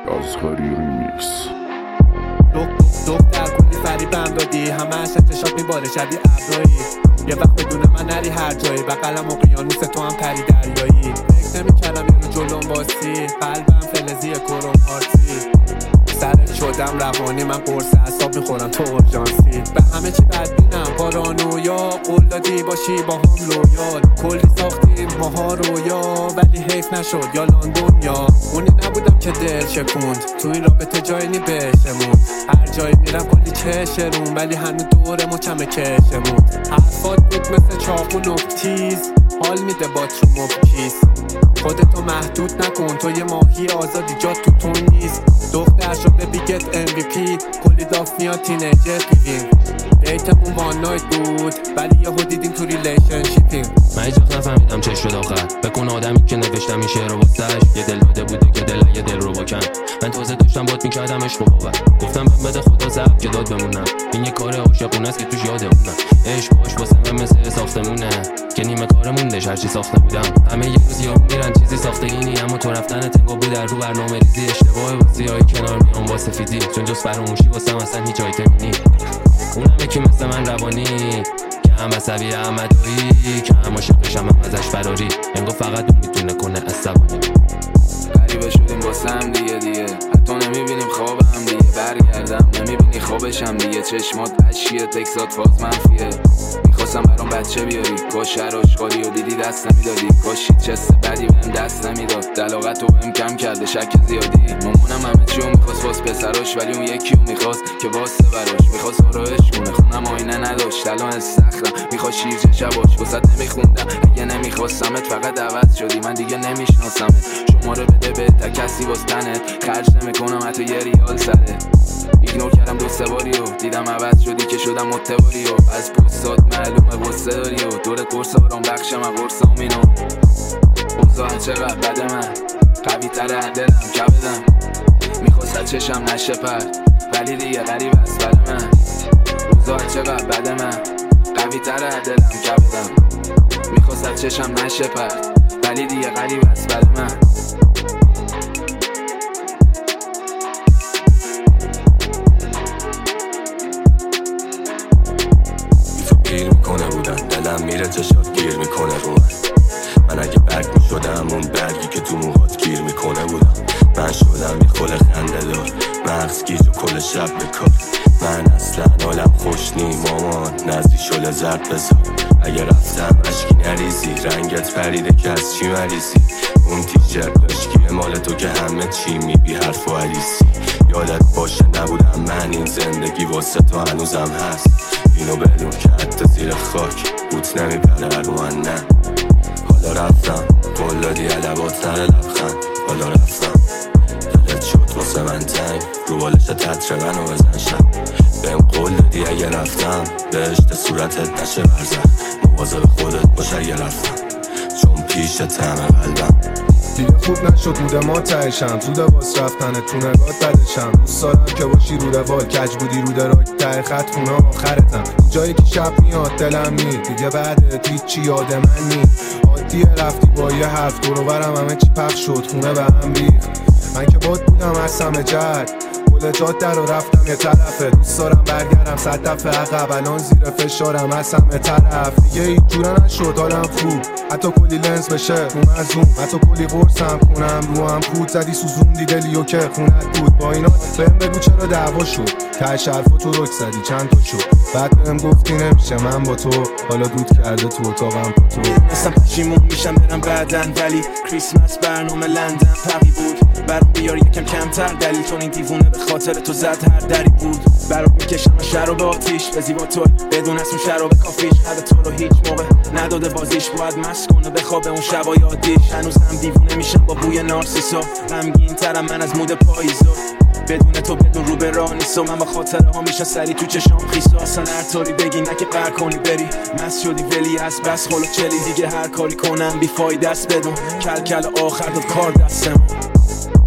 رازکاری ریمیکس. دختر کلی فریبم دادی، همه از چشات میباره شدی ابرایی. یه وقت بدون من نری هر جایی، بغلم اقیانوس تو هم پری دریایی. فکر نمی‌کردم یه رو جلوم باسی، قلبم فلزی کروم پارسی. سرت شدم روانی، من قرص اعصاب میخورم تو اورژانسی. به همه چی بدبینم پارانویا، قول دادی باشی با هم لویال. کلی ساختیم ماها رویا، ولی حیف نشد یالان دنیا. اونی نبودم که دل شکوند، تو این رابطه جایی نی بشمون. هر جایی میرم کلی چشرون، ولی هنوز دور مچم کشمون. حرفات بود مثل چاقو و تیز، حال میده با چوم و کیس. خودتو محدود نکن، تو یه ماهی آزادی، جات تو تون نیست. دختر شده بیگت MVP، کلی داف میاد تینیجر پیوین. دیتمون وان نایت بود، ولی یهو دیدیم تو ریلیشنشیپیم. من هیچ وقت نفهمیدم چش شد آخر. بکن آدمی که نوشتم این شعر رو واسش، یه دل داده بوده که دل یه دل رو بکن. من تازه داشتم بات میکردم عشق و باور، گفتم من بده خدا زب که داد بمونم. این یه کار عاشقونه است که توش یادمونم. عشق باش واسه من مثل ساختمونه که نیمه کار موندش هرچی ساخته بودم. همه یه روز یارو میرن چیزی ساختگی نی، اما تو رفتن تنگو بود در رو برنامه ریزی. اشتباه واسیای کنار میام با سفیدی، چون جز فراموشی واسم اصلا هیچ آیتمی نی. اونم یکی مثل من روانی، که هم عصبی هم عدایی، که هم عاشقش هم ازش فراری. انگار فقط اون میتونه کنه عصبانی. غریبه شدیم واسه هم دیگه حتی نمیبینیم خوابم دیگه. برگردم نمیبینی خوابشم دیگه. چشمات اشیه، تکسات فاز منفیه. میخواستم برام بچه بیاری، کاش هر آشغالی و دیدی دست نمیدادی. کاش هیچ حس بدی بهم دست نمیداد. دلاغت رو بهم کم کرده شک زیادی. مامانم همه چیو میخواست واس پسراش، ولی اون یکیو میخواست که واسه براش. میخواست آرایش کنه، خونم آینه نداشت. الان استخرم میخواد شیر شباش، واسط نمیخوندم. اگه نمیخواستمت فقط عوض شدی، من دیگه نمیشناسمت. شماره بده به تا کسی واس تنت، خرج نمیکنم حتی یه ریال سره. ایگنور کردم دو سه باری و دیدم عوض شدی که شدم متباری. و از پستات معلومه غصه داری و دور قرص آرام بخشم از قرصام اینو. اوضاع چقدر بده، من قوی تره دلم کبدم. میخواست چشم نشه پر، ولی دیگه غریب است برای من. اوضاع چقدر بده، من قوی تره دلم کبدم. میخواست چشم نشه پر، ولی دیگه غریب است برای من. گیر میکنه بودن دلم میره چشات گیر میکنه رو من اگه برگ میشدم اون برگی که تو موهات گیر میکنه بودم. من شدم یه خل خنده دار، مغز گیج و کل شب بکار. من اصلا حالم خوش نی مامان، نزدی شل زرد بذار. اگه رفتم اشکی نریزی، رنگت پریده که از چی مریضی. اون تیشرت داشتیه مال تو که همه چی میبی حرف و علیسی. یادت باشه نبودم من، این زندگی واسه تو هنوزم هست. اینو بدون که حتی زیر خاک بوت نمیپره رو من نه. حالا رفتم قول دادی علبات نره لبخند. حالا رفتم دلت شد واسه من تنگ، رو بالش تتر منو بزن شب. بهم قول دادی اگه رفتم بهشت صورتت نشه برزن. مواظب خودت باش اگه رفتم، چون پیش تمه قلبم. دیگه خوب نشد بوده ما تهشم، زوده باز رفتنه تو نگات بدشم. دوست دارم که باشی رو روال، کج بودی رو دراک ته خط خونه آخرتم. اینجایی که شب میاد دلم نی، دیگه بعدت هیچی یاد من نی. عادیه رفتی با یه حرف دورو برم همه چی پخش شد، خونه به هم ریخت. من که باد بودم از همه جد، گل جاده رو رفتم یه طرفه. دوست دارم برگردم 100 دفعه عقب، الان زیر فشارم از همه طرف. دیگه هیچ جوره نشد حالم خوب، حتی کلی لنز بشه روم از زوم. حتی کلی قرصم کنم رو هم پود زدی سوزوندی دلیو که خونت بود. با اینا بهم بگو چرا دعوا شد، ته شرفا تو رک زدی چند تا شد. بعد بهم گفتی نمیشه من با تو، حالا دود کرده تو اتاقم با تو. اصلا پشیمون میشم برم بعدن، ولی کریسمس برنامه لندن پقی بود. برام بیار یکم کمتر دلیل، چون این دیوونه به خاطر تو زد هر دری بود. برات میکشم شر رو به آتیش، به زیبا تو بدون اسم شر رو به کافیش. حد تو رو هیچ موقع نداده بازیش، باید مست کنه بخوابه اون شبای عادیش. هنوزم دیوونه میشم با بوی نارسیسا، غمگین ترم من از مود پاییزا. بدون تو بدون رو به راه نیست و من با خاطره ها میشه سری تو چشام خیسا. اصلا هر طوری بگی نه که قهر کنی بری، مست شدی ولی از بس خلو چلی. دیگه هر کاری کنم بی فایده است، بدون کل کل آخر داد کار دستم.